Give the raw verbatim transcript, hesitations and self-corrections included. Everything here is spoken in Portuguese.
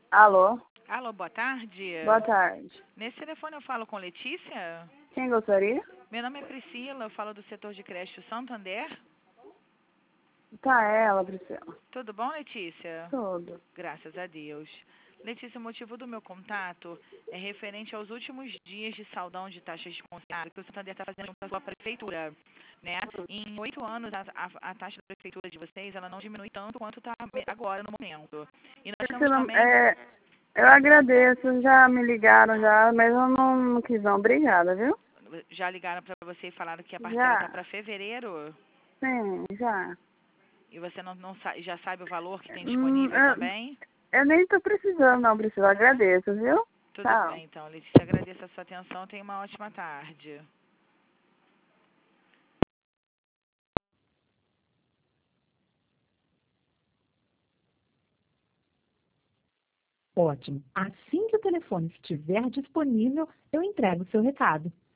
Alô? Alô, boa tarde. Boa tarde. Nesse telefone eu falo com Letícia? Quem gostaria? Meu nome é Priscila, eu falo do setor de creche Santander. Tá, ela, Priscila. Tudo bom, Letícia? Tudo. Graças a Deus. Letícia, o motivo do meu contato é referente aos últimos dias de saldão de taxas de consignado que o Santander está fazendo junto à sua prefeitura, né? Em oito anos, a, a, a taxa da prefeitura de vocês, ela não diminui tanto quanto está agora no momento. E nós temos Priscila, também... é, eu agradeço, já me ligaram já, mas eu não, não quis não. Obrigada, viu? Já ligaram para você e falaram que a parcela está Já. para fevereiro? Sim, já. E você não, não sa já sabe o valor que tem Hum, disponível eu, também? eu nem tô precisando não, Priscila. Agradeço, viu? Tudo Tchau. bem, então, Letícia. Agradeço a sua atenção. Tenha uma ótima tarde. Ótimo. Assim que o telefone estiver disponível, eu entrego o seu recado.